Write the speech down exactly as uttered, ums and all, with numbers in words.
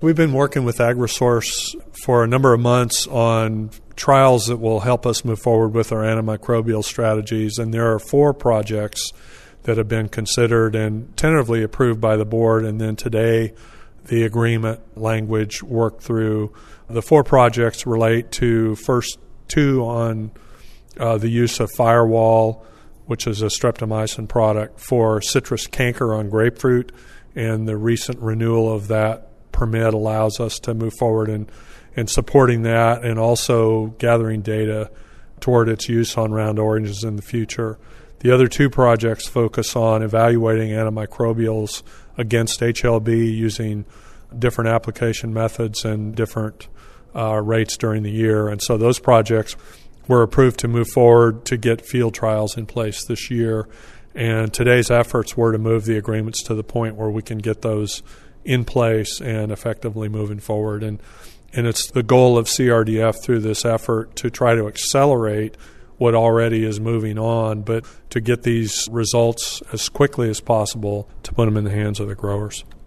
We've been working with AgriSource for a number of months on trials that will help us move forward with our antimicrobial strategies, and there are four projects that have been considered and tentatively approved by the board, and then today the agreement language worked through. The four projects relate to first two on uh, the use of Firewall, which is a streptomycin product for citrus canker on grapefruit, and the recent renewal of that permit allows us to move forward in, in supporting that and also gathering data toward its use on round oranges in the future. The other two projects focus on evaluating antimicrobials against H L B using different application methods and different uh, rates during the year. And so those projects were approved to move forward to get field trials in place this year. And today's efforts were to move the agreements to the point where we can get those in place and effectively moving forward. And and it's the goal of C R D F through this effort to try to accelerate what already is moving on, but to get these results as quickly as possible to put them in the hands of the growers.